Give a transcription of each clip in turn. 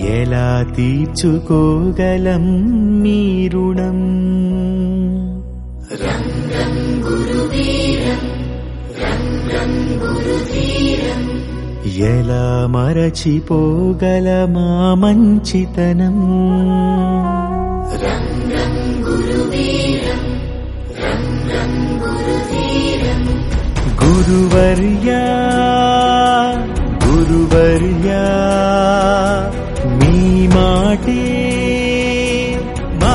ఎలా తీర్చుకోగలం మీ రుణం రం రం గురువీరం రం రం గురుధీరం ఎలా మరచిపోగలమా మంచితనం రం రం గురువీరం రం రం గురుధీరం గురువర్యా గురువర్యా మీ మాటే మా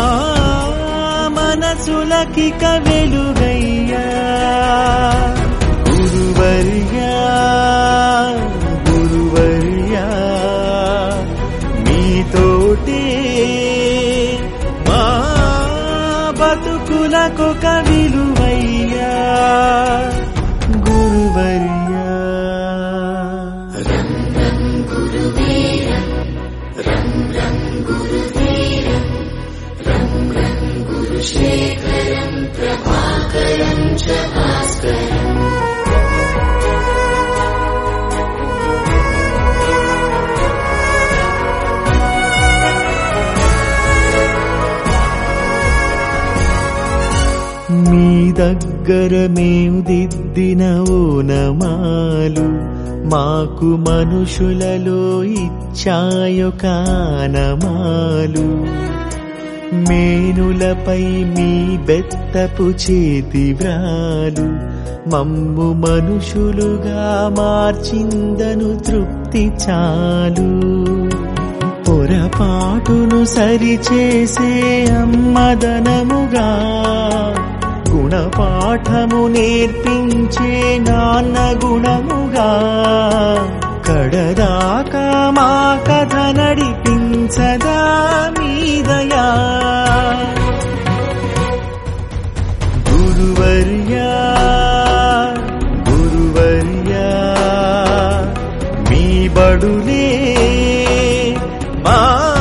మనసులకిక వెలుగయ్యా గురువర్యా గురువర్యా మీతోటే మా బతుకులకొక విలువయ్యా గురువర్యా రం రం గురువీరం రం రం గురుధీరం రం రం గురుశేఖరం ప్రభాకరం చ భాస్కరం మీ దగ్గర మేము దిద్దిన ఓనమాలు మాకు మనుషులలో ఇచ్చాయొక ఆనమాలు మేనులపై మీ బెత్తపు చేతి వ్రాలు మమ్ము మనుషులుగా మార్చిందను తృప్తి చాలు పొరపాటును సరిచేసే అమ్మదనముగా గుణపాఠము నేర్పించే నాన్న గుణముగా కడదాకా మా కథ నడిపించదా మీదయా గురువర్యా గురువర్యా మీ బడులే మా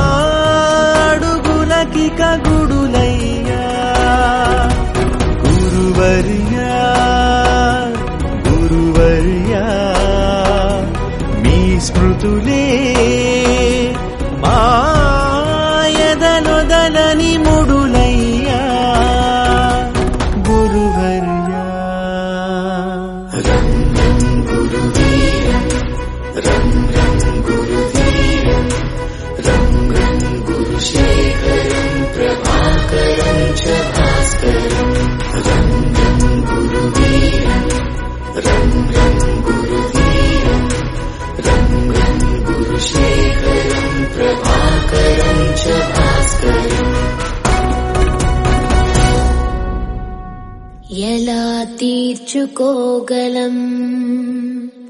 అడుగులకిక గుడులయ్యా గురువర్యా గురువర్యా మీ స్మృతులే మా ఎదలొదలని ముడులయ్యా గురువర్యా రం రం గురువీరం రం రం గురుధీరం రం రం గురుశేఖరం ప్రభాకరం చ భాస్కరం రం రం గురువీరం రం రం గురుధీరం రం రం గురుశేఖరం ప్రభాకరం చ భాస్కరం ఎలా తీర్చుకోగలం